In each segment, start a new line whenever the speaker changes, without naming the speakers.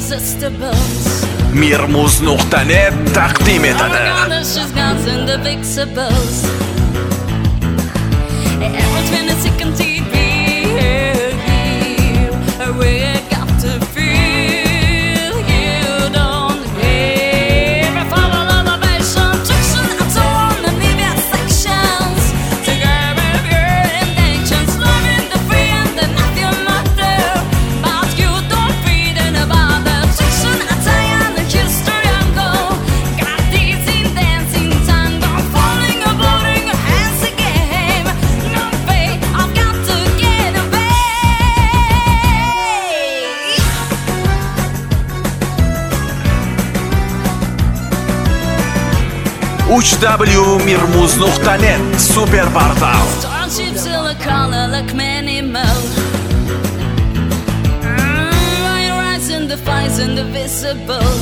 Mirmuz.net taqdim etadi. www.mirmuz.net super portal.
Starships in the color like many melt. Rising the fires indivisible.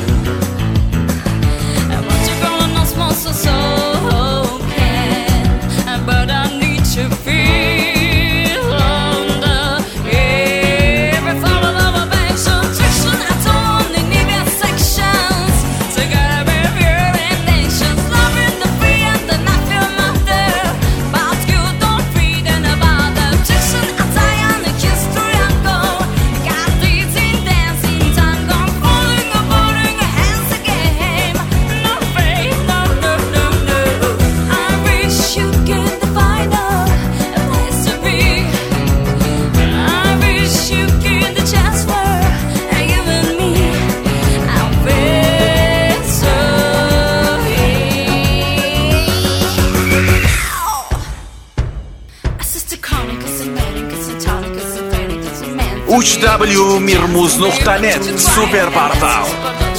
I want to go on osmosis so can, but I need to feel under every fall of love affection. Fiction, I don't only need your sections. Together with your intentions, loving the free and the not your mother. But you don't read and about the fiction. I die on the kiss to young go. Got these in dancing tango, falling or boarding your hands again. No faith, no, no, no, no. I wish you could find a place to be. I wish you could the chance for you and me. I feel so
www.mirmuz.net super portal.